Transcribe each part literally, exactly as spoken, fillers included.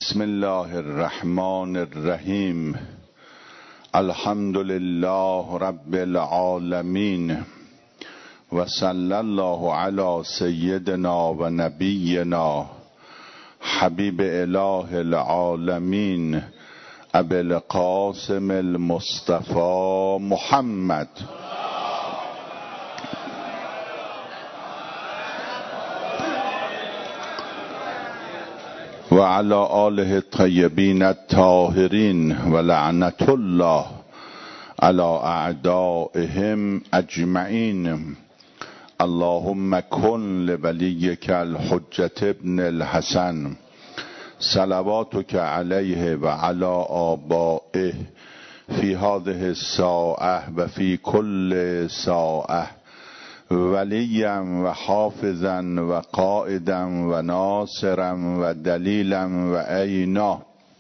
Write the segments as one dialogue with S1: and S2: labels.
S1: بسم الله الرحمن الرحیم. الحمد لله رب العالمین و صلی الله علی سیدنا و نبینا حبیب اله العالمین ابی القاسم المصطفى محمد و علی آله الطیبین الطاهرین و لعنت الله علی اعدائهم اجمعین. اللهم کن لولیک الحجة ابن الحسن صلواتک علیه و علی آبائه فی هذه الساعة و فی کل ساعة ولیا و حافظا و قائدا و ناصرا و دلیلا و عینا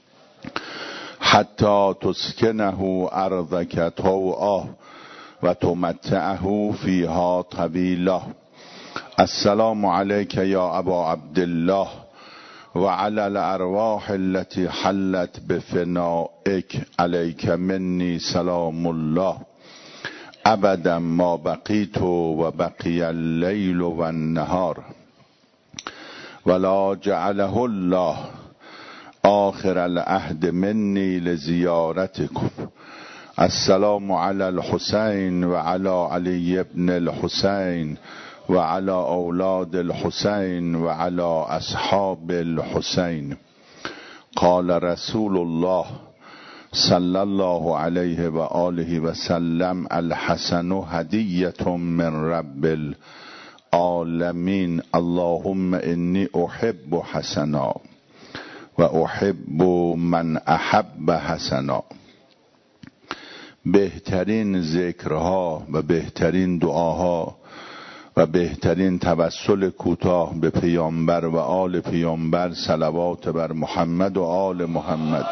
S1: حتی تسکنه ارضک طوعا و تمتعه فیها طویلا. السلام علیک یا ابا عبدالله و علی الارواح التي حلت بفنائک علیک منی سلام الله ابدا ما بقیت و بقی اللیل و النهار ولا جعله الله آخر العهد منی لزیارتکم. السلام علی الحسین و علی علی ابن الحسین و علی اولاد الحسین و علی اصحاب الحسین. قال رسول الله صلی الله علیه و آله و سلم الحسن هدیة من رب العالمین. اللهم انی احب حسنا و احب من احب حسنا. بهترین ذکرها و بهترین دعاها و بهترین توسل کوتاه به پیامبر و آل پیامبر صلوات بر محمد و آل محمد.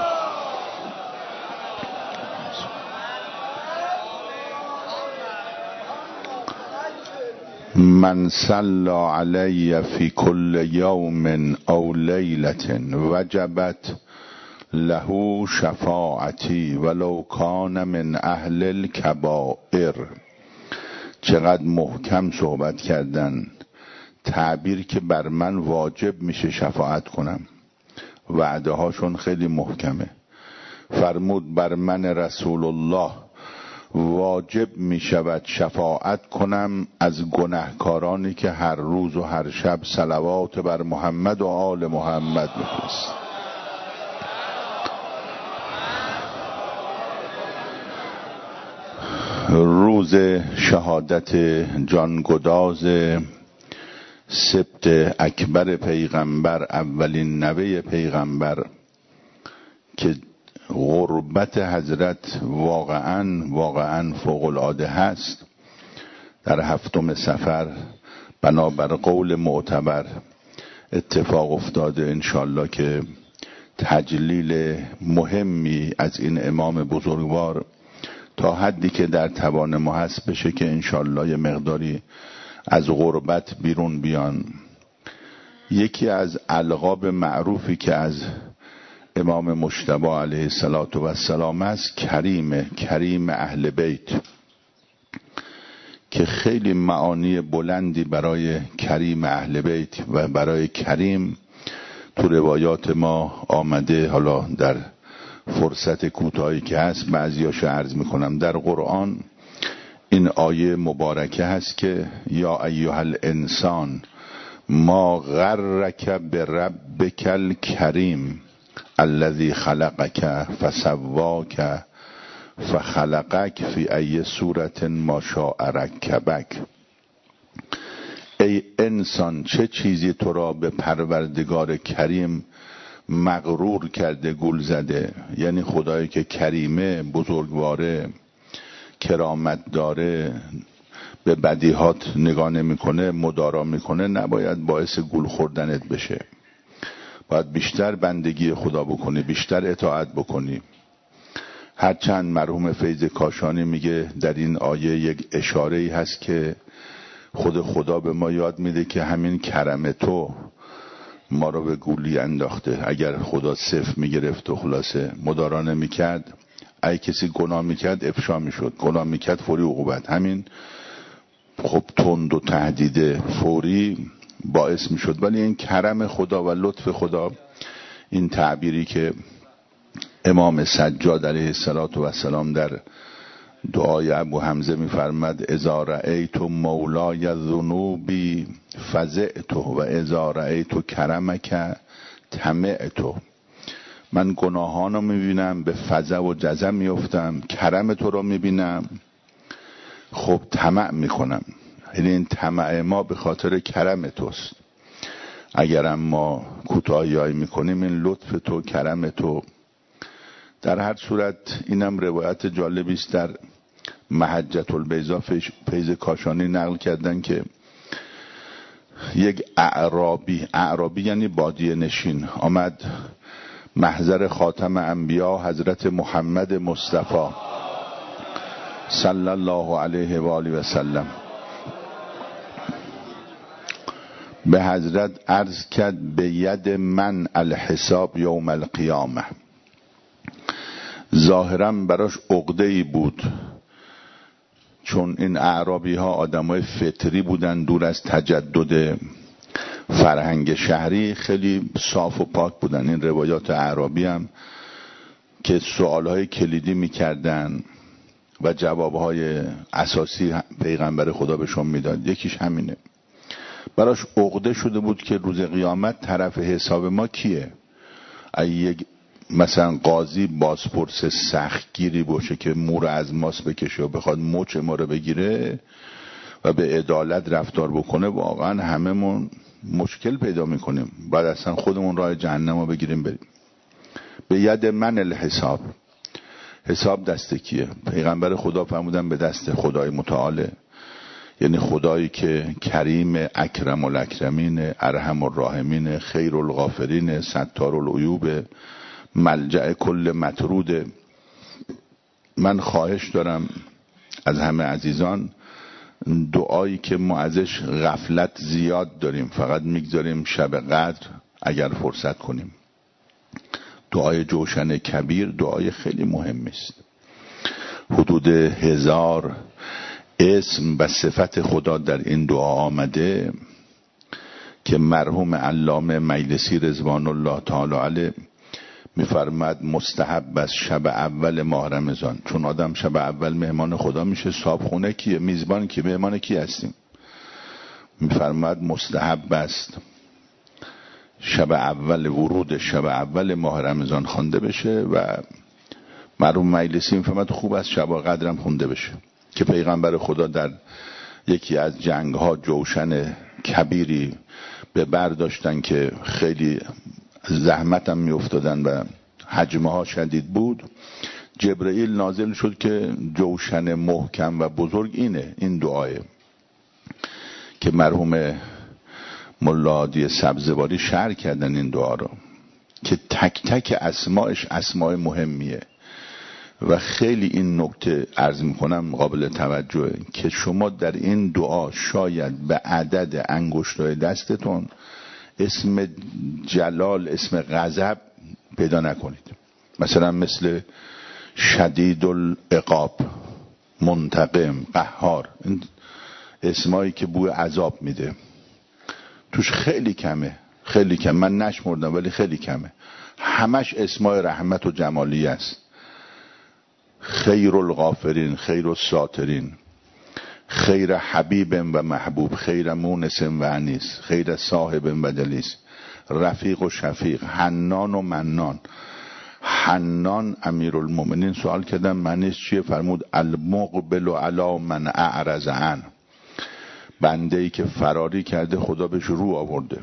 S1: من صلى علی فی کل یوم او لیلة وجبت له شفاعتی ولو کان من اهل الکبائر. چقدر محکم صحبت کردن، تعبیر که بر من واجب میشه شفاعت کنم. وعده هاشون خیلی محکمه. فرمود بر من رسول الله واجب می شود شفاعت کنم از گناهکارانی که هر روز و هر شب صلوات بر محمد و آل محمد می‌فرستند. روز شهادت جانگداز سبط اکبر پیغمبر، اولین نوه پیغمبر، که غربت حضرت واقعا واقعا فوق العاده هست، در هفتم صفر بنابر قول معتبر اتفاق افتاده. انشالله که تجلیل مهمی از این امام بزرگوار تا حدی که در توان ما هست بشه که انشالله یه مقداری از غربت بیرون بیان. یکی از القاب معروفی که از امام مجتبی علیه السلام است کریم، کریم اهل بیت، که خیلی معانی بلندی برای کریم اهل بیت و برای کریم تو روایات ما آمده. حالا در فرصت کوتاهی که هست بعضیاشو عرض میکنم. در قرآن این آیه مبارکه هست که یا ایها الانسان ما غرک بربک الکریم الذی خلقک فسواک فخلقک فی ای صورت ما شاء رکبک. ای انسان چه چیزی تو را به پروردگار کریم مغرور کرده، گول زده؟ یعنی خدایی که کریمه، بزرگواره، کرامت داره، به بدیهات نگاه نمیکنه، مدارا میکنه، نباید باعث گول خوردنت بشه. باید بیشتر بندگی خدا بکنی، بیشتر اطاعت بکنی. هرچند مرحوم فیض کاشانی میگه در این آیه یک اشاره‌ای هست که خود خدا به ما یاد میده که همین کرم تو ما رو به گولی انداخته. اگر خدا صفر میگرفت و خلاصه مدارا نمیکرد، اگه کسی گناه میکرد افشا میشد، گناه میکرد فوری عقوبت. همین خب تند و تهدید فوری باعث میشد. ولی این کرم خدا و لطف خدا، این تعبیری که امام سجاد علیه السلام در دعای ابو حمزه میفرماد اذا رأیت مولای ذنوبی فزعت و اذا رأیت کرمک طمعت. من گناهانو میبینم به فزع و جزع میفتم، کرم تو رو میبینم خب طمع میکنم. یعنی این طمع ما به خاطر کرم توست. اگرم ما کوتاهیایی میکنیم این لطف تو، کرم تو. در هر صورت اینم روایت جالبی است، در محجة البیضا فیض کاشانی نقل کردن که یک اعرابی، اعرابی یعنی بادیه نشین، آمد محضر خاتم انبیا حضرت محمد مصطفی صلی الله علیه و آله و سلم، به حضرت عرض کرد به ید من الحساب یوم القیامه. ظاهرا براش عقده‌ای بود، چون این اعرابی ها آدمای فطری بودن، دور از تجدد فرهنگ شهری، خیلی صاف و پاک بودن. این روایات اعرابی هم که سوالهای کلیدی میکردن و جوابهای اساسی پیغمبر خدا بهشون میداد، یکیش همینه. براش عقده شده بود که روز قیامت طرف حساب ما کیه. اگه یک مثلا قاضی بازپرس سختگیری باشه که مو رو از ماست بکشه و بخواد مچ ما رو بگیره و به عدالت رفتار بکنه، واقعا هممون مشکل پیدا میکنیم، بعد اصلا خودمون راه جهنم رو بگیریم بریم. به ید من الحساب، حساب دست کیه؟ پیغمبر خدا فرمودن به دست خدای متعاله، یعنی خدایی که کریم، اکرم الاکرمین، ارحم الراحمین، خیر الغافرین، ستار العیوب، ملجأ کل مطرود. من خواهش دارم از همه عزیزان، دعایی که ما ازش غفلت زیاد داریم، فقط میگذاریم شب قدر اگر فرصت کنیم. دعای جوشن کبیر دعای خیلی مهمی است. حدود هزار اسم و صفت خدا در این دعا آمده که مرحوم علامه مجلسی رضوان الله تعالی علیه میفرماد مستحب است شب اول ماه رمضان، چون آدم شب اول مهمان خدا میشه، صاحبخونه کیه؟ میزبان کیه؟ مهمان کی هستیم؟ میفرماد مستحب است شب اول، ورود شب اول ماه رمضان خوانده بشه و مرحوم مجلسی میفرماد خوب است شب قدرم خونده بشه، که پیغمبر خدا در یکی از جنگ ها جوشن کبیری به برداشتن که خیلی زحمت هم می افتادن و حجمه ها شدید بود. جبرئیل نازل شد که جوشن محکم و بزرگ اینه، این دعایه که مرحوم ملا هادی سبزواری شرح کردن این دعا رو، که تک تک اسمایش اسمای مهمیه و خیلی این نکته عرض میکنم قابل توجهه که شما در این دعا شاید به عدد انگشتای دستتون اسم جلال، اسم غضب پیدا نکنید. مثلا مثل شدید العقاب، منتقم، قهار، این اسمایی که بوی عذاب میده توش خیلی کمه، خیلی کم، من نشمردم ولی خیلی کمه. همش اسمای رحمت و جمالی است. خیر الغافرین، خیر الساترین، خیر حبیب و محبوب، خیر مونس و انیس، خیر صاحب و دلیس، رفیق و شفیق، حنان و منان. حنان امیرالمومنین سوال کردن معنیش چیه؟ فرمود المقبل علی من اعرض عنه، بنده ای که فراری کرده خدا بهش رو آورده.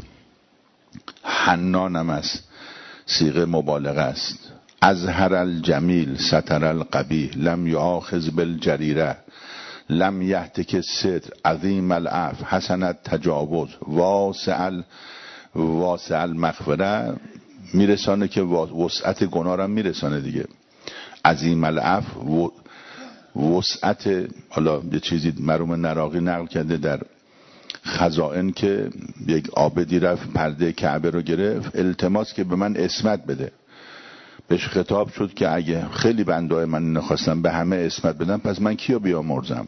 S1: حنان هم است، صیغه مبالغه است. ازهر الجمیل ستر القبیح، لم یآخذ بالجریره، لم یهتک الستر، عظیم العفو، حسن التجاوز، واسع واسع المغفره، میرسانه که وسعت گناه را میرسانه دیگه. عظیم العفو، وسعت، حالا یه چیزی مرحوم نراقی نقل کرده در خزائن که یک عابدی رفت پرده کعبه رو گرفت، التماس که به من اسمت بده. بهش خطاب شد که اگه خیلی بنده‌های من نخواستم به همه اسمت بدم، پس من کیو بیامرزم؟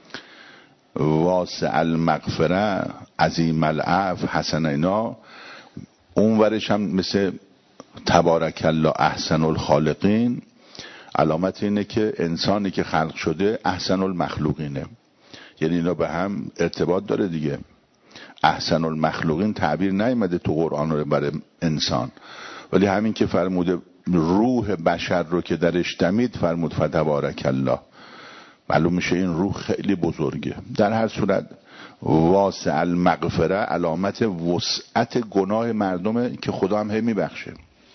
S1: واسع المغفره، عظیم العفو، حسن اینا. اون ورش هم مثل تبارک الله احسن الخالقین، علامت اینه که انسانی که خلق شده احسن المخلوقینه، یعنی اینا به هم ارتباط داره دیگه. احسن المخلوقین تعبیر نیامده تو قرآن رو برای انسان، ولی همین که فرموده روح بشر رو که درش دمید، فرمود فتبارک الله، معلوم میشه این روح خیلی بزرگه. در هر صورت واسع المغفره علامت وسعت گناه مردمه که خدا هم هی میبخشه.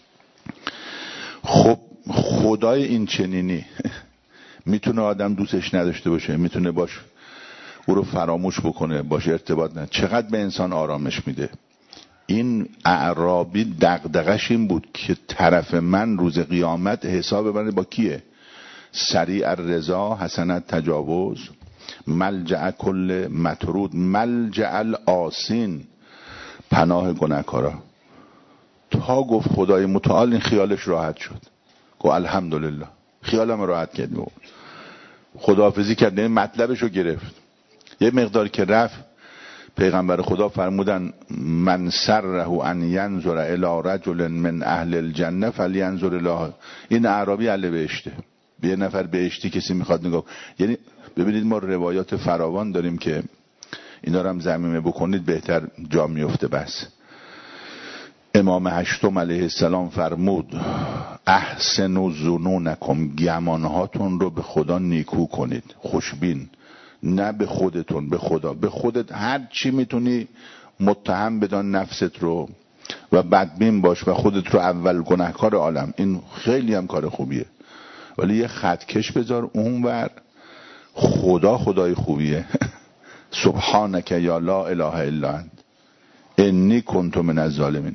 S1: خب خدای این چنینی میتونه آدم دوستش نداشته باشه، میتونه باش او رو فراموش بکنه، باش ارتباط نه، چقدر به انسان آرامش میده. این اعرابی دغدغش این بود که طرف من روز قیامت حساب من با کیه؟ سریع الرضا، حسنت تجاوز، ملجأ کل مطرود، ملجأ الآسین، پناه گناهکارا. تا گفت خدای متعال، این خیالش راحت شد، گفت الحمدلله، خیالم راحت کرد، خداحافظی کرد، این مطلبش رو گرفت. یه مقدار که رفت، پیغمبر خدا فرمودن من سره ان ینظر الی رجل من اهل الجنه فلینظر الی. این اعرابی اهل بهشته، یه نفر بهشتی کسی میخواد نگاه. یعنی ببینید ما روایات فراوان داریم که اینا رو هم ضمیمه بکنید بهتر جا میفته. بس امام هشتم علیه السلام فرمود احسنوا ظنونکم، گمانهاتون رو به خدا نیکو کنید، خوشبین، نه به خودتون، به خدا. به خودت هر چی میتونی متهم بدان نفست رو و بدبین باش و خودت رو اول گناهکار عالم، این خیلی هم کار خوبیه، ولی یه خطکش بذار اونور، خدا خدای خوبیه. سبحانک یا لا اله الا انت انی کنت من الظالمین.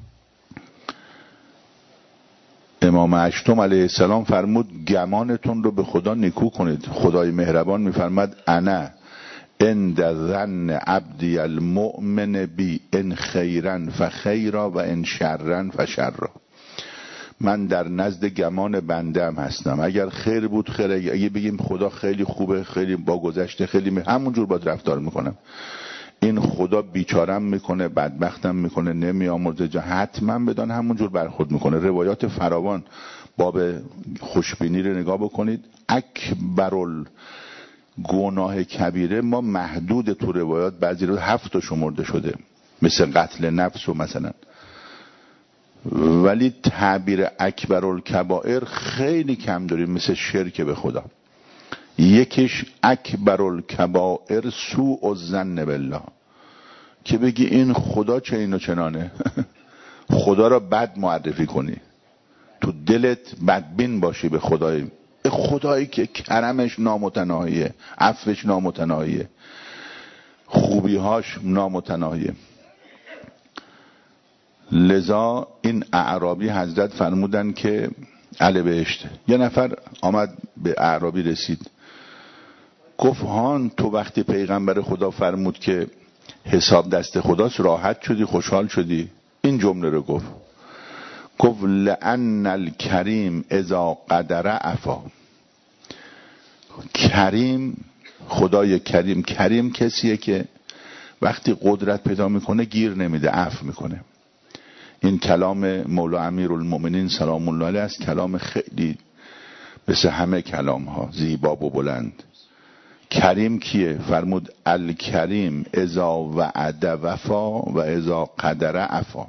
S1: امام هشتم علیه السلام فرمود گمانتون رو به خدا نیکو کنید. خدای مهربان میفرماد انا عند ظن عبدی المؤمن بی، ان خیرا فخیرا و ان شرا فشرا. من در نزد گمان بنده هم هستم، اگر خیر بود خیر، اگه بگیم خدا خیلی خوبه، خیلی با گذشته، خیلی می... همونجور باید رفتار میکنم. این خدا بیچارم میکنه، بدبختم میکنه، نمیامرزه جا، حتما بدان همونجور برخورد میکنه. روایات فراوان باب خوشبینی رو نگاه بکنید. اکبرال گناه کبیره ما محدود تو روایات بعضی رو هفت شمرده شده، مثل قتل نفس و مثلا، ولی تعبیر اکبرالکبائر خیلی کم داریم، مثل شرک به خدا. یکیش اکبرالکبائر سوء الظن بالله، که بگی این خدا چه اینو چنانه خدا را بد معرفی کنی، تو دلت بدبین باشی به خدای خدایی که کرمش نامتناهیه، عفوش نامتناهیه، خوبیهاش نامتناهیه. لذا این اعرابی حضرت فرمودن که اهل بهشته. یه نفر آمد به اعرابی رسید، گفت هان تو وقتی پیغمبر خدا فرمود که حساب دست خداست راحت شدی، خوشحال شدی؟ این جمله رو گفت، گفت لأن الکریم اذا قدر عفا. کریم، خدای کریم، کریم کسیه که وقتی قدرت پیدا میکنه گیر نمیده، عفو میکنه. این کلام مولا امیرالمؤمنین سلام الله علیه است، کلام خیلی مثل همه کلام ها زیبا و بلند. کریم کیه؟ فرمود الکریم اذا وعد وفا و اذا قدر عفا.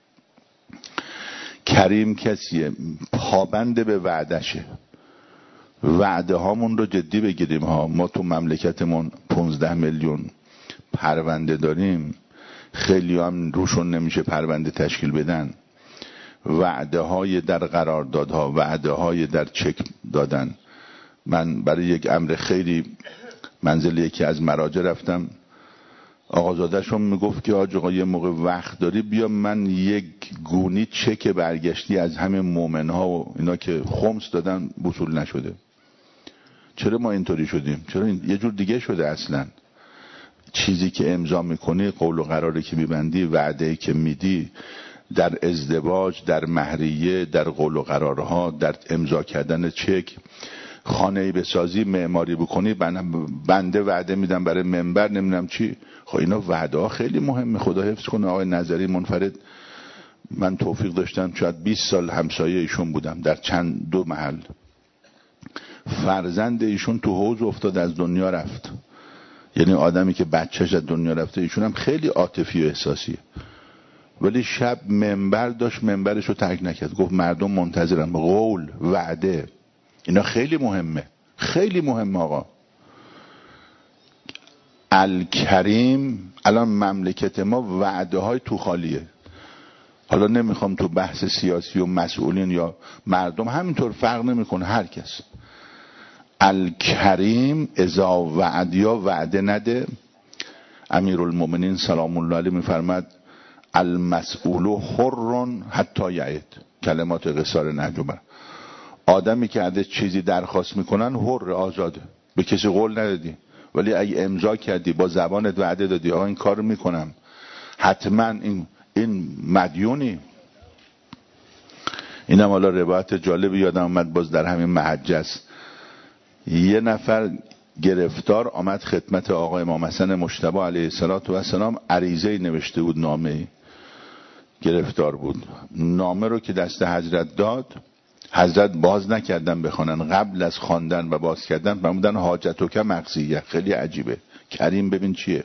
S1: کریم کسیه پابند به وعدشه. وعده هامون رو جدی بگیریم ها. ما تو مملکتمون پونزده میلیون پرونده داریم، خیلی هم روشون نمیشه پرونده تشکیل بدن. وعده های در قراردادها، وعده های در چک دادن. من برای یک امر خیلی منزل یکی از مراجع رفتم، آقازاده‌شون میگفت که آج آقا یه موقع وقت داری بیا من یک گونی چک برگشتی از همه مومنها و اینا که خمس دادن وصول نشده. چرا ما اینطوری شدیم؟ چرا این یه جور دیگه شده اصلا؟ چیزی که امضا میکنی، قول و قراری که میبندی، وعده که میدی در ازدواج، در مهریه، در قول و قرارها، در امضا کردن چک، خانه‌ای بسازی، معماری بکنی، بنده وعده میدم برای منبر نمیدونم چی. خب اینا وعده ها خیلی مهمه. خدا حفظ کنه آقای نظری منفرد، من توفیق داشتم شاید بیست سال همسایه ایشون بودم در چند دو محل. فرزند ایشون تو حوض افتاد از دنیا رفت، یعنی آدمی که بچهش از دنیا رفته. ایشون هم خیلی عاطفی و احساسیه، ولی شب منبر داشت، منبرش رو ترک نکرد، گفت مردم منتظرن. قول، وعده، اینا خیلی مهمه، خیلی مهمه آقا. الکریم، الان مملکت ما وعده های تو خالیه. حالا نمیخوام تو بحث سیاسی و مسئولین یا مردم، همینطور فرق نمیکنه، هر کس. الکریم اذا وعد، یا وعده نده. امیرالمومنین سلام الله علیه میفرماد المسئول حر حتی یعد، کلمات قصار نهج البلاغه. آدمی که ازش چیزی درخواست میکنن حر، آزاده، به کسی قول ندادی، ولی اگه امضا کردی با زبانت وعده دادی آقا این کارو میکنم، حتما این این مدیونی. اینم حالا روایت جالبی یادم اومد باز در همین محجس. یه نفر گرفتار آمد خدمت آقا امام حسن مجتبی علیه السلام، عریضه نوشته بود، نامه گرفتار بود. نامه رو که دست حضرت داد، حضرت باز نکردن بخونن، قبل از خواندن و باز کردن فرمودن حاجتک مقضیه. خیلی عجیبه. کریم ببین چیه،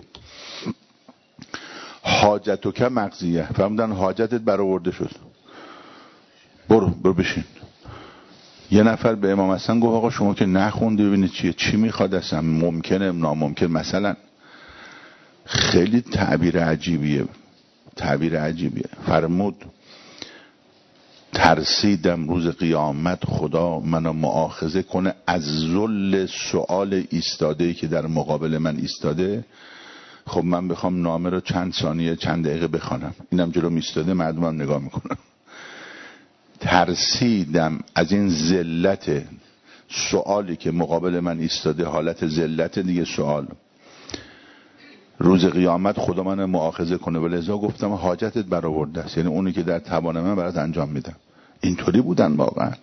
S1: حاجتک مقضیه، فرمودن حاجتت برآورده شد، برو برو بشین. یه نفر به امام حسن گفت آقا شما که نخوندی ببینید چیه، چی میخواد اصلا، ممکنه ناممکن مثلا. خیلی تعبیر عجیبیه، تعبیر عجیبیه. فرمود ترسیدم روز قیامت خدا منو مؤاخذه کنه از ذل سؤال ایستاده که در مقابل من ایستاده. خب من بخوام نامه رو چند ثانیه چند دقیقه بخوانم، اینم جلو ایستاده، مردمم نگاه میکنم. ترسیدم از این ذلت سوالی که مقابل من ایستاده، حالت ذلت دیگه سوال، روز قیامت خدا من مؤاخذه کنه. ولذا گفتم حاجتت برآورده است، یعنی اونی که در توان من برات انجام میدم. اینطوری بودن واقعا.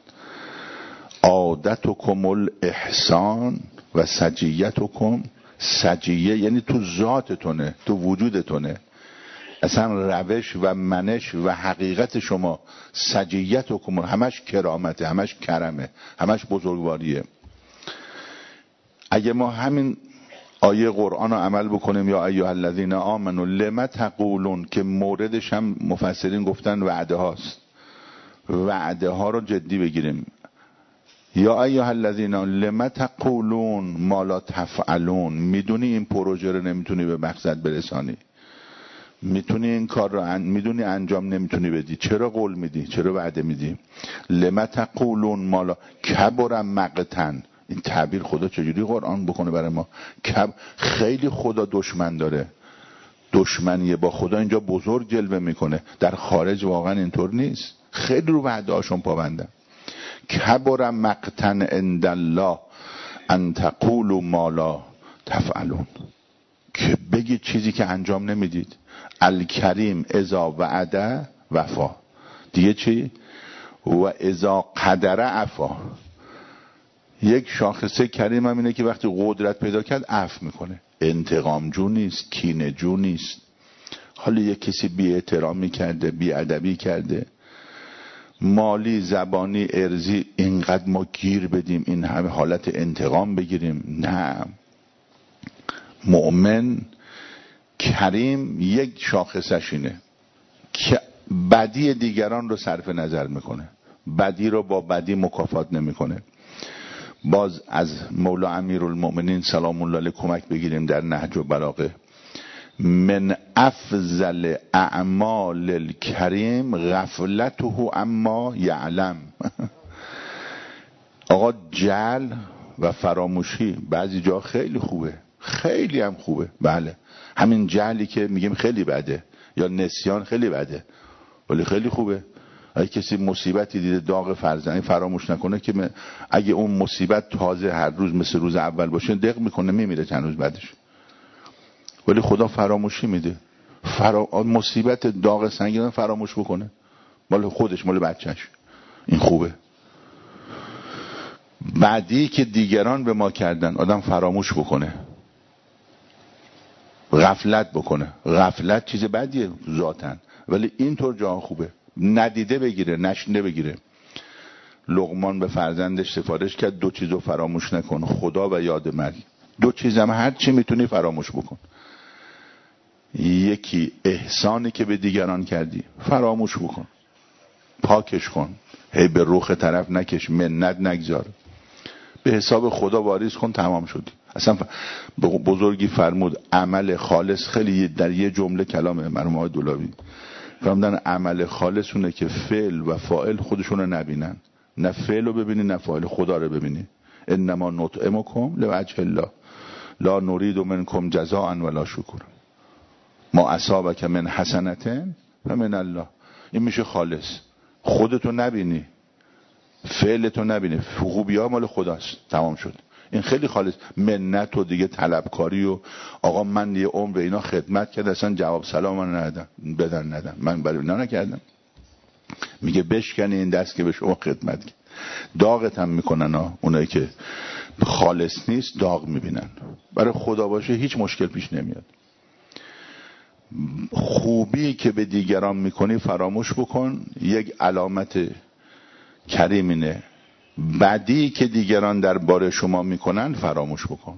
S1: عادتکم الاحسان و سجیتکم، سجیه یعنی تو ذاتتونه، تو وجودتونه، اصلا روش و منش و حقیقت شما. سجیتکم همش کرامته، همش کرمه، همش بزرگواریه. اگه ما همین آیه قرآن رو عمل بکنیم، یا ایها الذین آمنوا لم تقولون، که موردش هم مفسرین گفتن وعده هاست، وعده ها رو جدی بگیریم. یا ایها الذین لم تقولون ما لا تفعلون، میدونی این پروژه رو نمیتونی به مقصد برسانی، میتونی این کار رو ان... میدونی انجام نمیتونی بدی، چرا قول میدی، چرا وعده میدی؟ لم تقولون ما لا کبر مقتن. این تعبیر خدا چجوری قرآن بکنه برای ما؟ کب خیلی خدا دشمن داره، دشمنیه با خدا اینجا بزرگ جلوه میکنه. در خارج واقعا اینطور نیست، خیلی رو وعده هاشون پابندن. کبر مقتن عند الله ان تقولوا ما لا تفعلون، که بگید چیزی که انجام نمیدید. الکریم اذا وعده وفا، دیگه چی؟ و اذا قدر عفا. یک شاخصه کریم هم اینه که وقتی قدرت پیدا کرد عفو میکنه، انتقام جو نیست، کینه جو نیست. حالا یک کسی بی احترامی کرده، بی ادبی کرده، مالی، زبانی، ارزی، اینقدر ما گیر بدیم این همه حالت انتقام بگیریم؟ نه. مؤمن کریم یک شاخصش اینه که بدی دیگران رو صرف نظر میکنه، بدی رو با بدی مکافات نمیکنه. باز از مولا امیرالمومنین سلام الله علیه کمک بگیریم در نهج البلاغه. من افضل اعمال الکریم غفلته اما یعلم. آقا جهل و فراموشی بعضی جا خیلی خوبه، خیلی هم خوبه. بله همین جهلی که میگیم خیلی بده، یا نسیان خیلی بده، ولی خیلی خوبه. اگه کسی مصیبتی دیده داغ فرزندی فراموش نکنه، که اگه اون مصیبت تازه هر روز مثل روز اول باشه دق میکنه، میمیره چند روز بعدش. ولی خدا فراموشی میده. فرا... مصیبت داغ سنگین فراموش بکنه، مال خودش، مال بچهش، این خوبه. بعدی که دیگران به ما کردن آدم فراموش بکنه، غفلت بکنه. غفلت چیز بدیه ذاتن، ولی اینطور جا خوبه. ندیده بگیره، نشنیده بگیره. لقمان به فرزندش سفارش کرد دو چیزو فراموش نکن، خدا و یاد مرگ. دو چیزم هر چی میتونی فراموش بکن. یکی احسانی که به دیگران کردی فراموش بکن، پاکش کن، هی به روخ طرف نکش، منت نگذار، به حساب خدا واریز کن، تمام شدی. اصلا بزرگی فرمود عمل خالص، خیلی در یه جمله کلام مرحوم آقای دولابی فرمودن عمل خالص اونه که فعل و فاعل خودشونو نبینن، نه فعل رو ببینی نه فاعل، خدا رو ببینی. انما نطعمکم لوجه الله لا نرید منکم جزاء ولا شکور ما اصابک من حسنة فمن الله. این میشه خالص. خودتو نبینی، فعلتو نبینی، خوبی‌ها مال خداست، تمام شد. این خیلی خالص. منت و دیگه طلبکاری و آقا من یه عمر به اینا خدمت کردم اصلا جواب سلام من ندادم، بدن ندم، من برای اینا نکردم. میگه بشکنی این دست که به شما خدمت کرد. داغت هم میکنن ها. اونایی که خالص نیست داغ میبینن. برای خدا باشه هیچ مشکل پیش نمیاد. خوبی که به دیگران میکنی فراموش بکن، یک علامت کریم اینه. بدی که دیگران درباره شما میکنن فراموش بکن.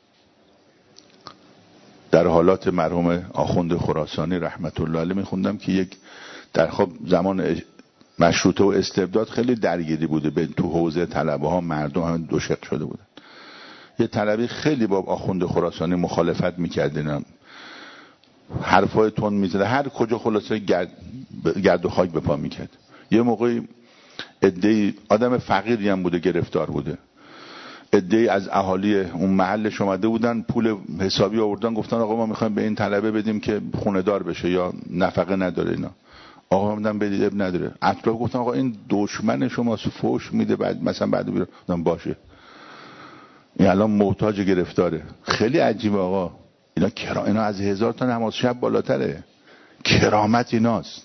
S1: در حالات مرحوم آخوند خراسانی رحمت الله علیه میخوندم که یک در خب زمان مشروطه و استبداد خیلی درگیری بوده به تو حوزه طلبه ها، مردم هم دو شق شده بودن. یه طلبی خیلی با آخوند خراسانی مخالفت میکردن، حرفای تون میزد، هر کجا خلاصه گرد, گرد و خاک به پا میکرد. یه موقعی عده‌ای آدم فقیری هم بوده گرفتار بوده، عده‌ای از اهالی اون محلش اومده بودن پول حسابی آوردن، گفتن آقا ما میخوایم به این طلبه بدیم که خونه دار بشه یا نفقه نداره اینا. آقا میدن بدید اب نداره. اطراف گفتن آقا این دشمن شماست فوش میده بعد مثلا بعد بیرون باشه، این الان محتاج گرفتاره. خیلی عجیبه آقا. اینا کرا... اینا از هزار تا نماز شب بالاتره، کرامت ایناست.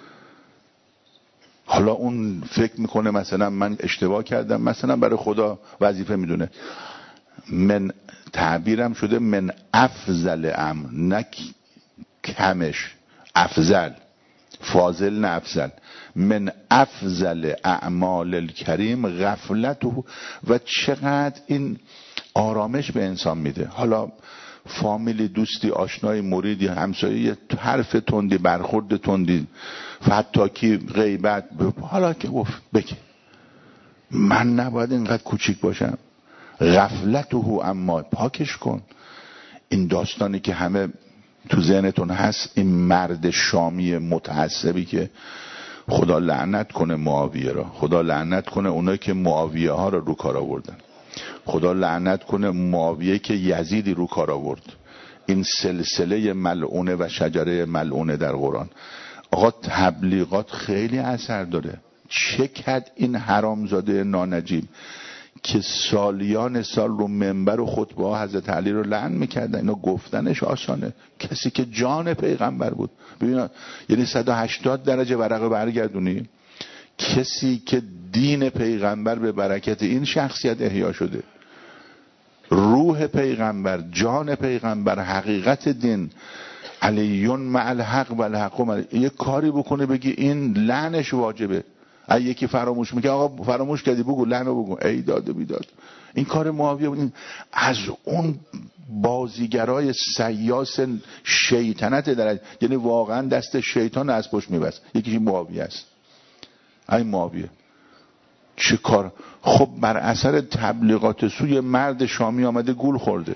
S1: حالا اون فکر میکنه مثلا من اشتباه کردم، مثلا برای خدا وظیفه میدونه. من تعبیرم شده من افضل امر، نه کمش، افضل، فاضل نه افضل. من افضل اعمال الکریم غفلته. و چقدر این آرامش به انسان میده. حالا فامیلی، دوستی، آشنایی، مریدی، همسایه، حرف تندی، برخورد تندی، فتاکی، غیبت، حالا که گفت بگی من نباید اینقدر کوچیک باشم. غفلته اما پاکش کن. این داستانی که همه تو ذهنتون هست، این مرد شامی متعصبی که خدا لعنت کنه معاویه را، خدا لعنت کنه اونایی که معاویه ها را رو کار آوردن، خدا لعنت کنه معاویه که یزیدی رو کار آورد. این سلسله ملعونه و شجره ملعونه در قرآن. آقا تبلیغات خیلی اثر داره. چه کرد این حرامزاده نانجیب که سالیان سال رو منبر و خطبه ها حضرت علی رو لعن میکردن. اینا گفتنش آسانه. کسی که جان پیغمبر بود، ببین یعنی صد و هشتاد درجه ورقه برگردونی، کسی که دین پیغمبر به برکت این شخصیت احیا شده، روح پیغمبر، جان پیغمبر، حقیقت دین، علیون مع الحق و الحق مع. یه کاری بکنه بگی این لعنش واجبه، اگه یکی فراموش میکنه آقا فراموش کردی بگو لعنو بگو، ای داد و بیداد. این کار معاویه بود. از اون بازیگرای سیاس شیطنت در، یعنی واقعا دست شیطان از پشت میبست. یکیش معاویه است. این معاویه چه کار؟ خب بر اثر تبلیغات سوی مرد شامی آمده گول خورده.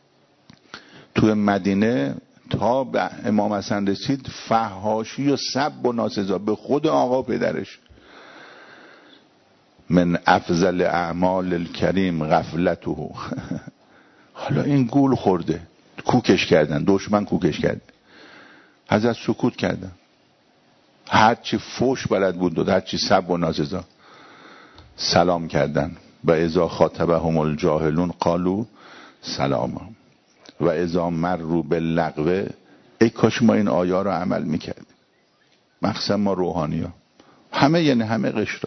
S1: توی مدینه تا به امام حسن رسید فحاشی و سب و ناسزا به خود آقا پدرش. من افضل اعمال الکریم غفلته. حالا این گول خورده، کوکش کردن، دشمن کوکش کرد، حضرت سکوت کردن. هرچی فوش بلد بود داد، هرچی سب و ناسزا. سلام کردن و اذا خاطبهم الجاهلون قالوا سلاما. و اذا مروا باللغو، ای کاش ما این آیا رو عمل میکردیم، مخصوصا ما روحانی ها، همه یعنی همه قشر.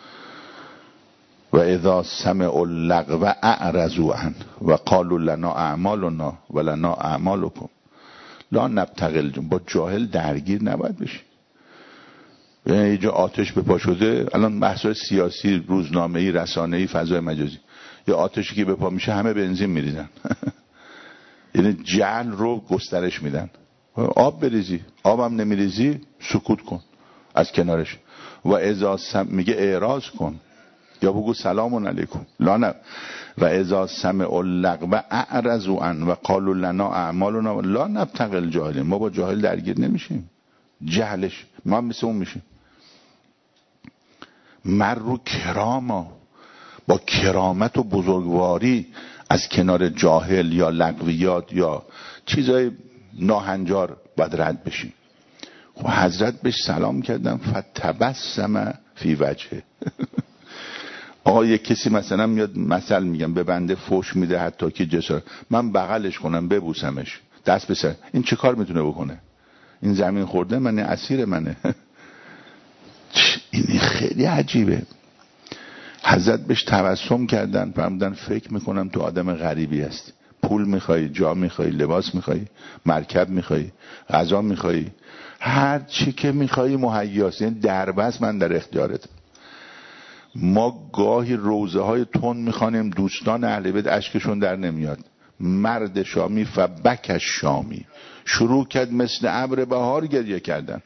S1: و اذا سمعوا اللغو اعرضوا عنه و قالوا لنا اعمالنا و لنا اعمالکم لا نبتغي الجنة. با جاهل درگیر نباید بشی. یعنی یه جا آتش به پا شده، الان بحث‌های سیاسی، روزنامه‌ای، رسانه‌ای، فضای مجازی، یه آتشی که به پا میشه همه بنزین میریزن. یعنی جهل رو گسترش میدن. آب بریزی، آبم نمیریزی، سکوت کن از کنارش. و اذا سم... میگه اعراض کن یا بگو سلام علیکم. لا نه. و اذا سمعوا اللغو اعرضوا عنه و قالوا لنا اعمالنا لا نبتغي الجاهلین. ما با جاهل درگیر نمیشیم، جهلش ما مثل اون میشیم. مرو کراما، با کرامت و بزرگواری از کنار جاهل یا لغویات یا چیزای ناهنجار باید رد بشیم. خب حضرت بهش سلام کردم فتبسم فی وجهه. آقا یک کسی مثلا میاد مثل میگم به بنده فوش میده، حتی که جسار من بغلش کنم ببوسمش دست به سر، این چه کار میتونه بکنه؟ این زمین خورده منه، اسیر منه. این خیلی عجیبه. حضرت بهش تبسم کردن، فرمودن فکر میکنم تو آدم غریبی هستی، پول میخوای، جا میخوای، لباس میخوای، مرکب میخوای، غذا میخوای، هر چی که میخوای مهیاست، یعنی دربست من در اختیارت. ما گاهی روزه های تون میخوانیم، دوستان اهل بیت اشکشون در نمیاد. مرد شامی فبکش شامی شروع کرد مثل ابر بهار گریه کردن.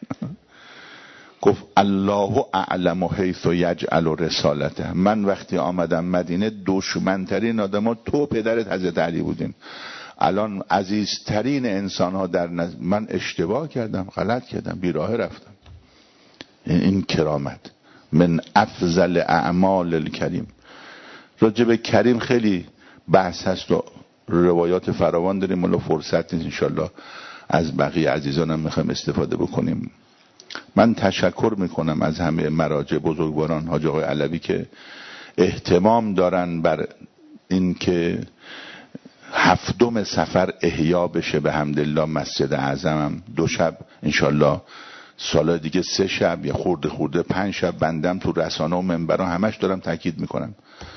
S1: گفت الله اعلم حیث یجعل رسالته. من وقتی آمدم مدینه دشمنترین آدما تو پدرت حضرت علی بودیم، الان عزیزترین انسان ها در نزد من. اشتباه کردم، غلط کردم، بیراه رفتم. این کرامت من افضل اعمال الکریم. راجع به کریم خیلی بحث هست و روایات فراوان داریم، ولی فرصت نیست. انشالله از بقیه عزیزانم میخوایم استفاده بکنیم. من تشکر میکنم از همه مراجع بزرگواران، حاج آقای علوی که اهتمام دارن بر این که هفتم سفر احیا بشه به حمدالله مسجد اعظمم. دو شب انشالله، سال دیگه سه شب یا خورده خورده پنج شب. بندم تو رسانه و منبرها همش دارم تاکید میکنم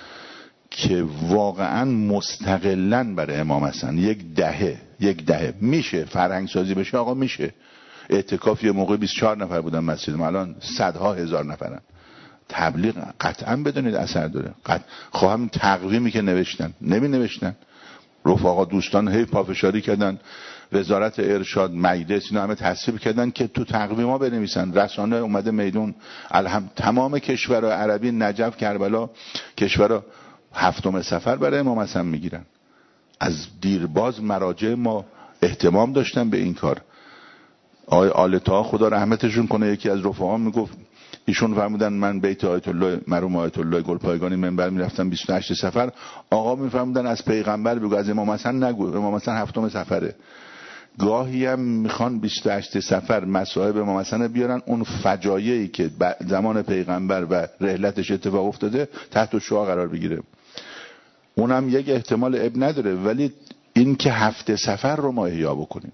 S1: که واقعا مستقلن برای امام حسن یک دهه یک دهه میشه فرهنگ سازی بشه. آقا میشه. اعتکاف یه موقع بیست و چهار نفر بودن مسجد ما، الان صدها هزار نفرن. تبلیغ قطعا بدونید اثر داره. قطع خواهم تقویمی که نوشتن نمی نوشتن رفقا دوستان هی پافشاری کردن، وزارت ارشاد، مجلس، اینا همه تصویب کردن که تو تقویما بنویسن. رسانه اومده میدون، الحمد تمام کشورهای عربی، نجف، کربلا، کشورها هفتم سفر برای امام حسن میگیرن. از دیرباز مراجع ما اهتمام داشتن به این کار. آقای آلتا خدا رحمتشون کنه، یکی از رفقا میگفت، ایشون فرمودن من بیت آیت الله مرحوم آیت الله گلپایگانی منبر میرفتم بیست و هشت سفر، آقا میفرمودن از پیغمبر بگو، از امام حسن نگو، امام حسن هفتم سفره. گاهی هم میخوان بیست و هشت سفر مصائب امام حسن بیارن، اون فجایعی که زمان پیغمبر و رحلتش اتفاق افتاده تحت شعاع قرار بگیره. اونم یک احتمال اب نداره، ولی این که هفت سفر رو ما احیا بکنیم.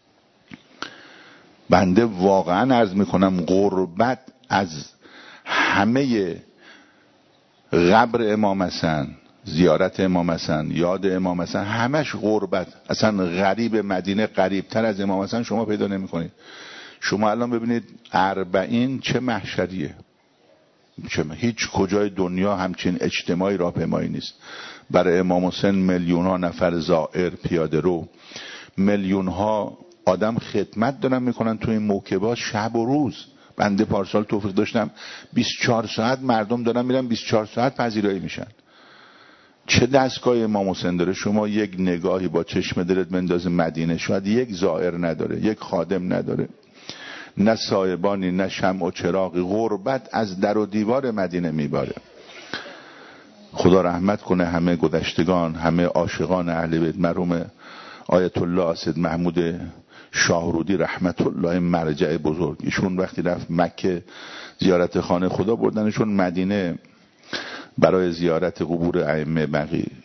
S1: بنده واقعا عرض میکنم غربت از همه قبر امام حسن، زیارت امام حسن، یاد امام حسن، همش غربت. اصلا غریب مدینه غریبتر از امام حسن شما پیدا نمی کنید. شما الان ببینید اربعین چه محشریه، چه هیچ کجای دنیا همچین اجتماعی راهپیمایی نیست. برای امام حسین میلیون ها نفر زائر، پیاده رو، میلیون ها آدم خدمت دارن میکنن تو این موکبات شب و روز. بنده پارسال توفیق داشتم بیست و چهار ساعت مردم دارن میرن، بیست و چهار ساعت پذیرایی میشن. چه دستگاه امام حسین داره؟ شما یک نگاهی با چشم دلت بنداز مدینه، شاید یک زائر نداره، یک خادم نداره، نه صاحبانی، نه شمع و چراغی. غربت از در و دیوار مدینه میباره. خدا رحمت کنه همه گذشتگان، همه عاشقان اهل بیت. مرحوم آیت الله اسد محمود شاهرودی رحمت الله مرجع بزرگ، ایشون وقتی رفت مکه زیارت خانه خدا، بردنشون مدینه برای زیارت قبور ائمه بقی.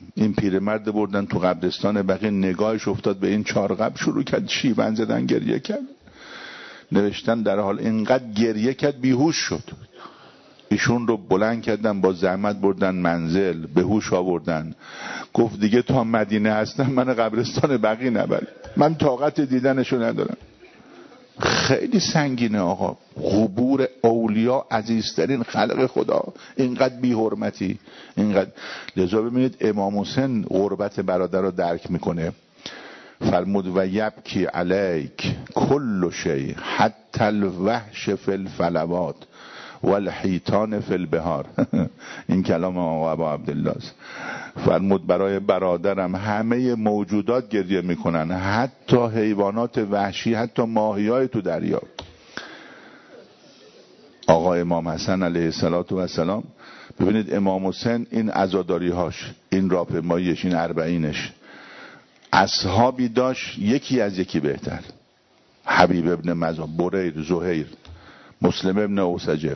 S1: این پیرمرد بردن تو قبرستان بقیه، نگاهش افتاد به این چهار قبر، شروع کرد شیون زدن، گریه کرد. نوشتن در حال اینقدر گریه کرد بیهوش شد. ایشون رو بلند کردن، با زحمت بردن منزل، به هوش آوردن. گفت دیگه تا مدینه هستم من قبرستان بقیه نبرید، من طاقت دیدنشو ندارم. خیلی سنگینه آقا، قبور اولیاء عزیزترین خلق خدا، اینقدر بی حرمتی، اینقدر. لذا ببینید امام حسین غربت برادر رو درک میکنه. فرمود و یبکی علیک کل شی حتی الوحش فی الفلوات والحیتان فی البحار. این کلام آقا ابا عبدالله است. فرمود برای برادرم همه موجودات گریه میکنن، حتی حیوانات وحشی، حتی ماهیای تو دریا. آقا امام حسن علیه السلام، ببینید امام حسین این عزاداری هاش، این راهپیماییش، این اربعینش، اصحابی داشت یکی از یکی بهتر. حبیب ابن مزا، بریر، زهیر، مسلم ابن اوسجه،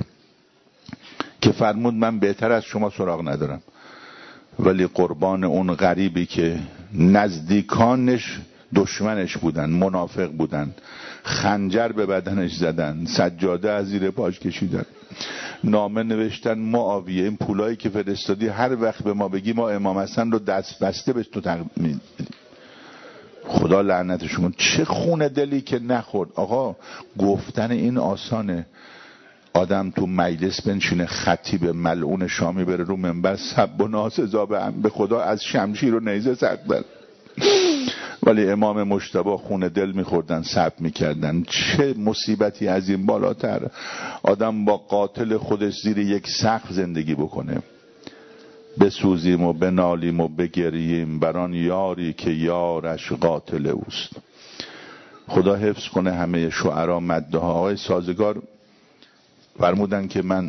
S1: که فرمود من بهتر از شما سراغ ندارم، ولی قربان اون غریبی که نزدیکانش دشمنش بودن، منافق بودن، خنجر به بدنش زدن، سجاده از زیر پاش کشیدن، نامه نوشتن معاویه این پولایی که فرستادی هر وقت به ما بگی ما امام حسن رو دست بسته به تو تقدیم میدیم. خدا لعنتشون. چه خون دلی که نخورد. آقا گفتن این آسانه، آدم تو مجلس بنشینه خطیب ملعون شامی بره رو منبر سب و ناسزا به هم به خدا از شمشیر و نیزه سخت بر، ولی امام مجتبی خون دل میخوردن، سب میکردن. چه مصیبتی از این بالاتر آدم با قاتل خودش زیر یک سقف زندگی بکنه. بسوزیم و بنالیم و بگریم بران یاری که یارش قاتل اوست. خدا حفظ کنه همه شعرا مداح. آقای سازگار فرمودن که من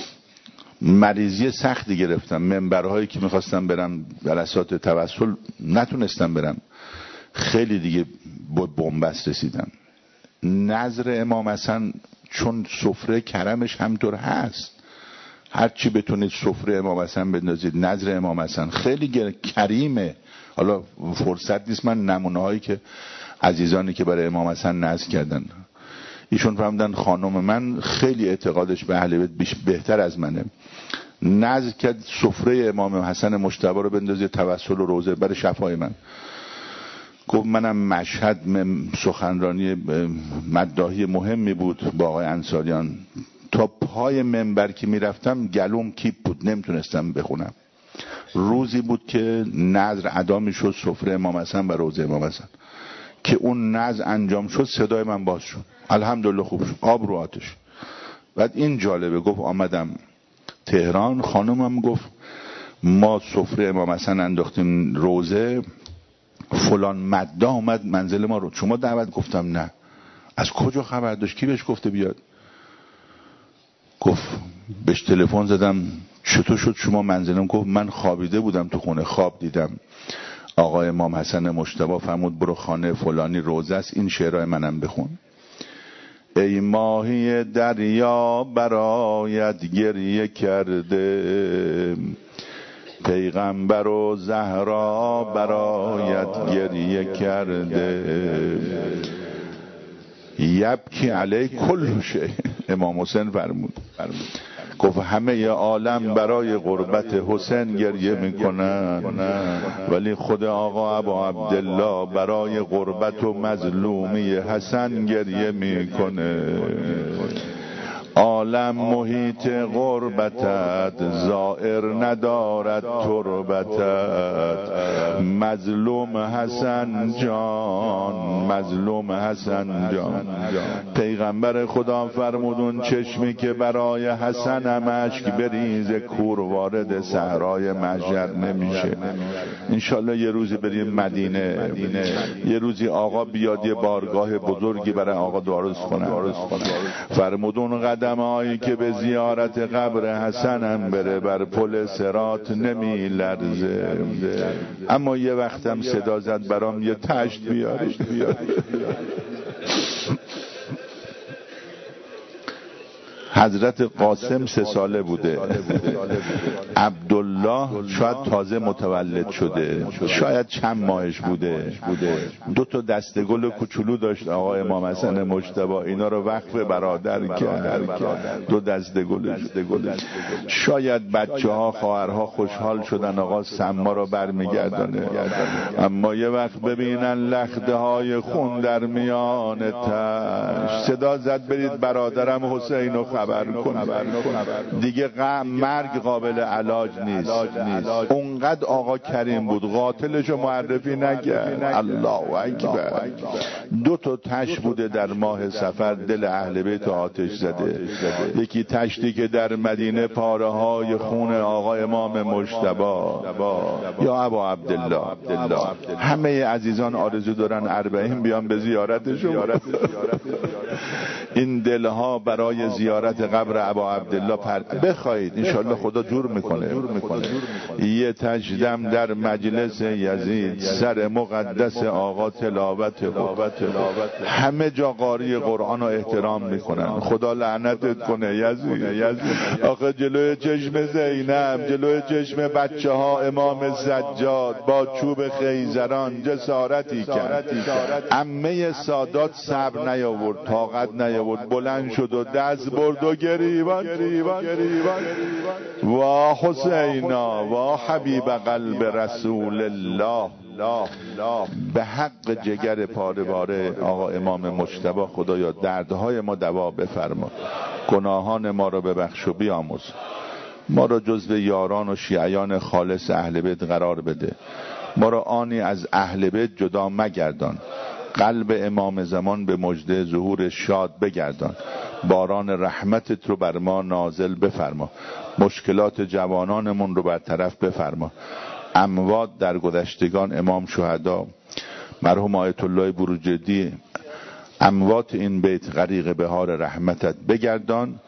S1: مریضی سختی گرفتم، منبرهایی که میخواستم برم جلسات توسل نتونستم برم، خیلی دیگه بنبست رسیدم. نظر امام حسن چون سفره کرمش همطور هست، هرچی بتونید سفره امام حسن بندازید. نظر امام حسن خیلی کریمه. حالا فرصت نیست من نمونه هایی که عزیزانی که برای امام حسن نذر کردن، ایشون فهمیدن خانم من خیلی اعتقادش به اهل بیت بهتر از منه، نذر کرد سفره امام حسن مجتبی رو بندازید توسل و روزه برای شفای من. گفت منم مشهد سخنرانی مداحی مهمی بود با آقای انصاریان، تا پای منبر که میرفتم گلوم کیپ بود، نمیتونستم بخونم. روزی بود که نذر ادا میشد سفره امام حسن و روزه امام حسن، که اون نذر انجام شد صدای من باز شد، الحمدلله خوب شد، آب رو آتش. بعد این جالبه، گفت آمدم تهران، خانمم گفت ما سفره امام حسن انداختیم روزه، فلان مداح اومد منزل ما رو، شما دعوت؟ گفتم نه. از کجا خبر داشت؟ کی بهش گفته بیاد؟ گفت بهش تلفن زدم چطور شد شما منزلم؟ گفت من خوابیده بودم تو خونه، خواب دیدم آقای امام حسن مجتبی فرمود برو خانه فلانی روزه است، این شعرهای منم بخون. ای ماهی دریا برایت گریه کرده، پیغمبر و زهرا برایت گریه کرده، یبکی علی کل شی. امام حسین فرمود گفت همه عالم برای غربت حسین گریه میکنن، ولی خود آقا ابا عبدالله برای غربت و مظلومی حسن گریه میکنه. عالم محیط غربتت، زائر ندارد تربتت، مظلوم حسن جان، مظلوم حسن جان. پیغمبر خدا فرمودون چشمی که برای حسن اشک بریزه کور وارد صحرای محشر نمیشه. انشالله یه روزی بریم مدینه، یه روزی آقا بیاد یه بارگاه بزرگی برای آقا درست کنه. فرمودون قدم هایی که به زیارت قبر حسنم بره بر پل صراط نمی لرزه، اما یه وقتم صدا زد برام یه تشت بیارید. حضرت قاسم سه ساله بوده، عبدالله شاید تازه متولد شده، شاید چند ماهش بوده، دو تا دسته گل کوچولو داشت آقا امام حسن مجتبی، اینا رو وقف برادر کرد، دو دسته گل. شاید بچه ها خواهرها خوشحال شدن آقا سما رو برمیگردانه، اما یه وقت ببینن لخته های خون در میان تش، صدا زد برید برادرم حسین رو خبر کن، دیگه مرگ قابل علاج نیست. اونقدر آقا کریم بود قاتلشو معرفی نکرد. الله اکبر. دو تا تش بوده در ماه صفر دل اهل بیت آتش زده، یکی تشتی که در مدینه پاره های خون آقا امام مجتبی یا ابا عبدالله. همه عزیزان آرزو دارن اربعین بیان به زیارتشون. این دلها برای زیارت قبر ابا عبدالله پر بخواید انشالله خدا جور میکنه. یه تجدم در مجلس یزید سر مقدس آقا تلاوت همه جا قاری قرآن رو احترام میکنن. خدا لعنتت کنه یزید. آخه جلوی چشم زینب، جلوی چشم بچه ها امام سجاد با چوب خیزران جسارتی کرد. عمه سادات صبر نیاورد، طاقت نیاورد، بلند شد و دست برد و گریبان و حسینا و حبیب قلب رسول الله. به حق جگر پاره باره آقا امام مجتبی خدایا دردهای ما دوا بفرما، گناهان ما را ببخش و بیامرز، ما را جزو یاران و شیعیان خالص اهل بیت قرار بده، ما را آنی از اهل بیت جدا مگردان، قلب امام زمان به مژده ظهور شاد بگردان، باران رحمتت رو بر ما نازل بفرما، مشکلات جوانانمون رو برطرف بفرما، اموات در گذشتگان امام شهدا مرحوم آیت الله بروجردی، اموات این بیت غریق بهار رحمتت بگردان،